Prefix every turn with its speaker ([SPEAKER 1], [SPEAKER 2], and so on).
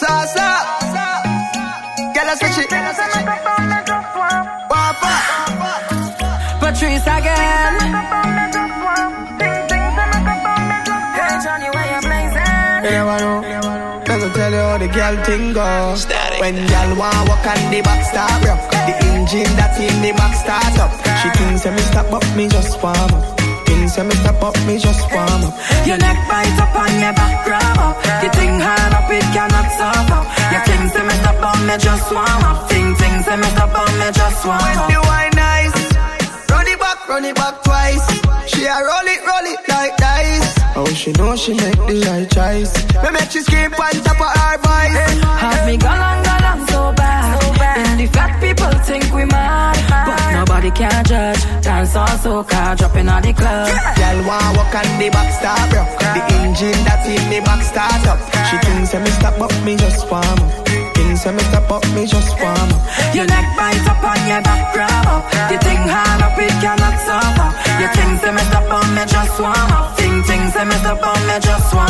[SPEAKER 1] Casa. Girl, I switch it. Papa.
[SPEAKER 2] Patrice again. Hey Johnny, where you blazing?
[SPEAKER 1] You never know. Let me tell you how the girl thing go. When girl want walk on the back start up, the engine that in the back start up. She thinks me stop up, me just warm up. Thinks me stop up, me just warm up.
[SPEAKER 2] Your neck bite up and your back grab up. Your thing hard up, it cannot stop up. Your things me stop up, me just warm up. Things me stop up, me just warm
[SPEAKER 1] When
[SPEAKER 2] up.
[SPEAKER 1] the wine nice, run it back twice. She a roll it like dice. Oh, she know she make the right choice. Me make she scream on top of her voice.
[SPEAKER 2] Have me galang so bad. And the fat people think we mad, but nobody can judge. Dance on soca, dropping on the club.
[SPEAKER 1] Girl want walk on the back start up. The engine that in the back start up. She thinks me stop up, me just warm up. Thinks me stop up, me just warm up.
[SPEAKER 2] Your neck bite up and your back grab up. Your thing hard up, it cannot stop up. Your things me stop up, me just warm up. Things me stop up, me just warm up.